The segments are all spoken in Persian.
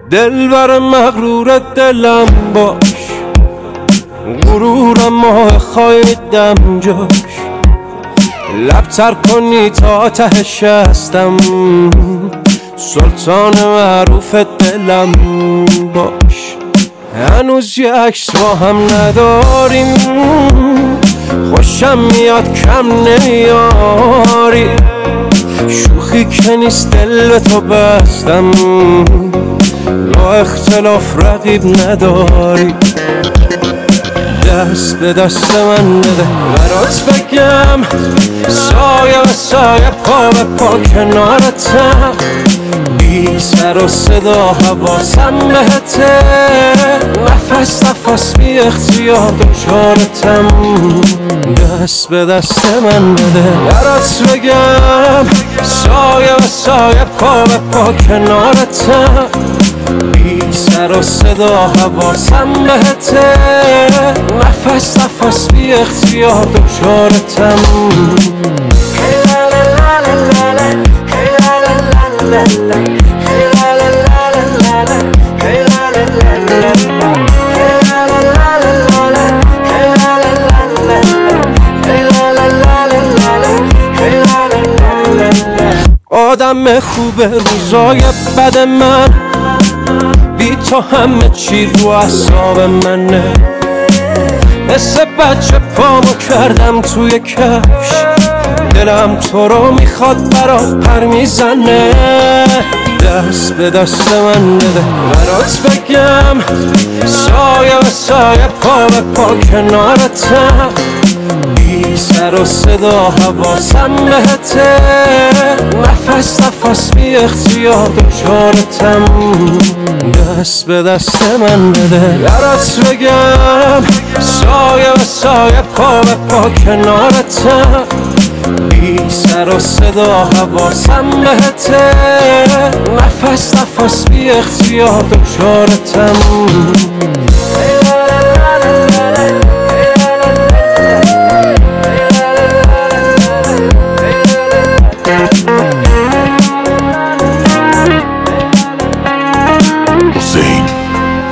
دلبر مغرور دلم باش، غرورم ماه خواهیدم جاش. لبتر کنی تا تهش هستم، سلطان معروف دلم باش. هنوز یه عکس با هم نداریم، خوشم میاد کم نمیاری. شوخی که نیست دل به تو بستم، با اختلاف رقیب نداری. دست به دست من بده برات بگم، سایه به سایه پا به پا کنارتم. بی سر و صدا حواسم بهته، نفس نفس بی اختیار دچارتم. دست به دست من بده برات بگم، سایه به سایه پا به پا کنارتم. بی سر و صدا حواسم بهته، نفس نفس بی اختیار دچارتم. آدم خوب روزای بد من، بی تو همه چی رو اعصاب منه. مثل بچه پامو کردم توی کفش، دلم تو رو میخواد برات پر میزنه. دست به دست من بده برات بگم، سایه به سایه پا به پا کنارتم. بی سر و صدا حواسم بهته، نفس نفس بی اختیار دچارتم. دست به دست من بده برات بگم، سایه به سایه پا به پا کنارتم. بی سر و صدا حواسم بهته، نفس نفس بی اختیار دچارتم. حسین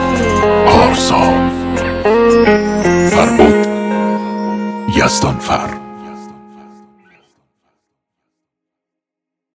آرسا، فربود یزدانفر.